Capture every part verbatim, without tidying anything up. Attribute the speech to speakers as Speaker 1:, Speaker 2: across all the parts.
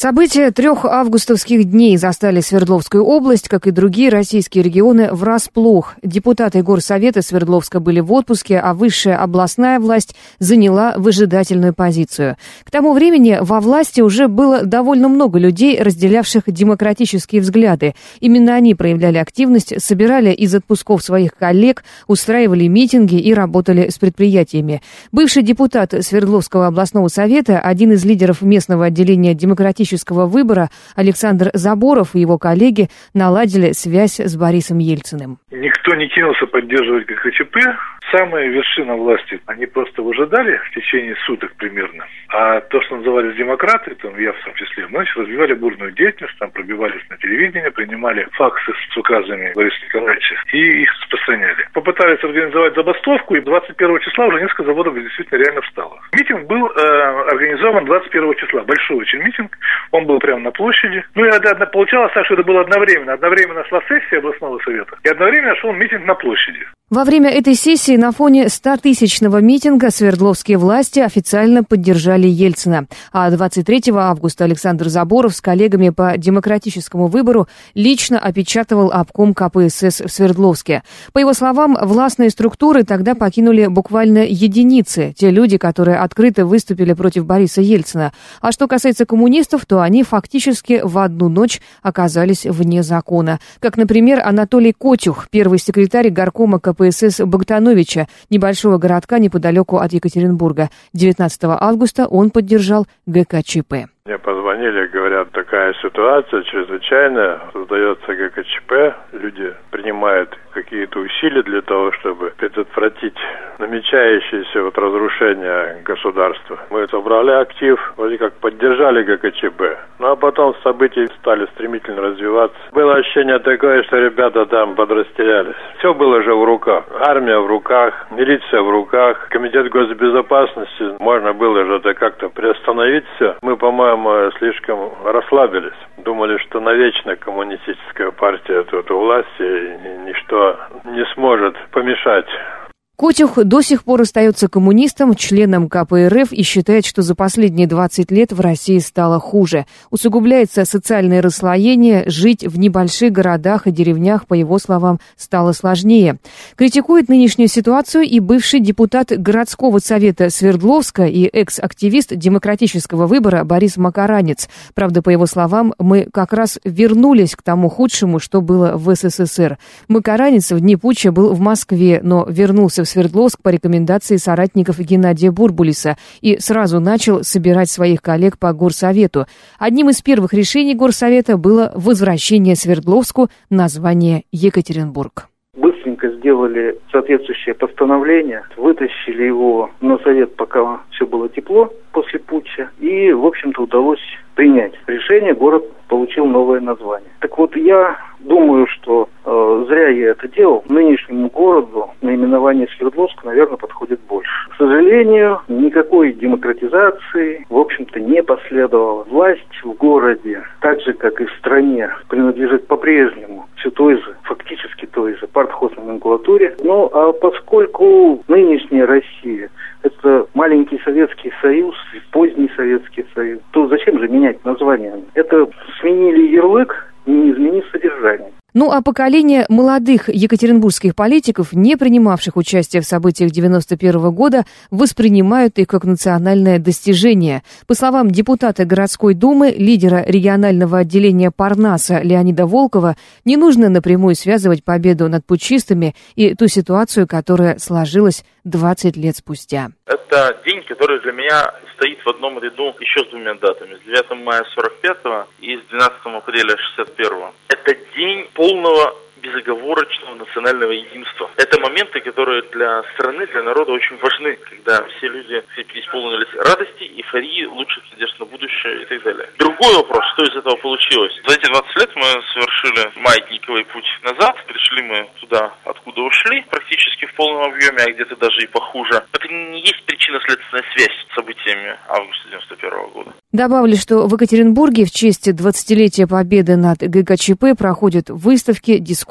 Speaker 1: События трех августовских дней застали Свердловскую область, как и другие российские регионы, врасплох. Депутаты Горсовета Свердловска были в отпуске, а высшая областная власть заняла выжидательную позицию. К тому времени во власти уже было довольно много людей, разделявших демократические взгляды. Именно они проявляли активность, собирали из отпусков своих коллег, устраивали митинги и работали с предприятиями. Бывший депутат Свердловского областного совета, один из лидеров местного отделения демократического выбора Александр Заборов и его коллеги наладили связь с Борисом Ельциным.
Speaker 2: Никто не кинулся поддерживать ГКЧП. Самая вершина власти, они просто выжидали в течение суток примерно. А то, что назывались демократы, там я в том числе, мы значит, развивали бурную деятельность, там пробивались на телевидение, принимали факсы с указами Бориса Николаевича и их распространяли. Попытались организовать забастовку, и двадцать первого числа уже несколько заводов действительно реально встало. Митинг был э, организован двадцать первого числа, большой очень митинг, он был прямо на площади. Ну и одна, получалось так, что это было одновременно. Одновременно шла сессия областного совета, и одновременно шел митинг на площади.
Speaker 1: Во время этой сессии на фоне стотысячного митинга свердловские власти официально поддержали Ельцина. А двадцать третьего августа Александр Заборов с коллегами по демократическому выбору лично опечатывал обком ка пэ эс эс в Свердловске. По его словам, властные структуры тогда покинули буквально единицы, те люди, которые открыто выступили против Бориса Ельцина. А что касается коммунистов, то они фактически в одну ночь оказались вне закона. Как, например, Анатолий Котюх, первый секретарь горкома ка пэ эс эс Богдановича, небольшого городка неподалеку от Екатеринбурга. девятнадцатого августа он поддержал гэ ка че пэ.
Speaker 3: Мне позвонили, говорят, такая ситуация чрезвычайная, создается гэ ка че пэ, люди принимают какие-то усилия для того, чтобы предотвратить намечающееся вот разрушение государства. Мы собрали актив, вроде как поддержали гэ ка че пэ, ну а потом события стали стремительно развиваться. Было ощущение такое, что ребята там подрастерялись. Все было же в руках. Армия в руках, милиция в руках, комитет госбезопасности. Можно было же это как-то приостановить все. Мы, по-моему, мы слишком расслабились. Думали, что навечно коммунистическая партия тут у власти, и ничто не сможет помешать.
Speaker 1: Котюх до сих пор остается коммунистом, членом ка пэ эр эф и считает, что за последние двадцать лет в России стало хуже. Усугубляется социальное расслоение, жить в небольших городах и деревнях, по его словам, стало сложнее. Критикует нынешнюю ситуацию и бывший депутат городского совета Свердловска и экс-активист демократического выбора Борис Макаранец. Правда, по его словам, мы как раз вернулись к тому худшему, что было в эс эс эс эр. Макаранец в дни путча был в Москве, но вернулся в Свердловск по рекомендации соратников Геннадия Бурбулиса и сразу начал собирать своих коллег по горсовету. Одним из первых решений горсовета было возвращение Свердловску названия Екатеринбург.
Speaker 4: Быстренько сделали соответствующее постановление, вытащили его на совет, пока все было тепло после путча, и, в общем-то, удалось принять решение, город получил новое название. Так вот, я думаю, что э, зря я это делал. Нынешнему городу наименование Свердловск, наверное, подходит больше. К сожалению, никакой демократизации, в общем-то, не последовало. Власть в городе, так же, как и в стране, принадлежит по-прежнему все той же, фактически той же партхозноменклатуре. Ну, а поскольку нынешняя Россия – это маленький Советский Союз, поздний Советский Союз, то зачем же менять название? Это сменили ярлык, не изменив содержание.
Speaker 1: Ну а поколение молодых екатеринбургских политиков, не принимавших участие в событиях девяносто первого года, воспринимают их как национальное достижение. По словам депутата городской думы, лидера регионального отделения Парнаса Леонида Волкова, не нужно напрямую связывать победу над путчистами и ту ситуацию, которая сложилась двадцать лет спустя.
Speaker 5: Это день, который для меня стоит в одном ряду еще с двумя датами. С девятого мая сорок пятого и с двенадцатого апреля шестьдесят первого. Это день полного безоговорочного национального единства. Это моменты, которые для страны, для народа очень важны, когда все люди исполнились радости, эйфории, лучших надежд на будущее и так далее. Другой вопрос, что из этого получилось? За эти двадцать лет мы совершили маятниковый путь назад, пришли мы туда, откуда ушли, практически в полном объеме, а где-то даже и похуже. Это не есть причинно-следственная связь с событиями августа девяносто первого года.
Speaker 1: Добавлю, что в Екатеринбурге в честь двадцатилетия победы над гэ ка че пэ проходят выставки, дискуссии,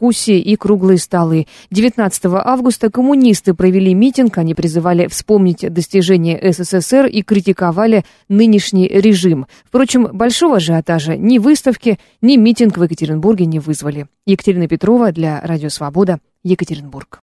Speaker 1: дискуссии и круглые столы. девятнадцатого августа коммунисты провели митинг. Они призывали вспомнить достижения СССР и критиковали нынешний режим. Впрочем, большого ажиотажа ни выставки, ни митинг в Екатеринбурге не вызвали. Екатерина Петрова для Радио Свобода, Екатеринбург.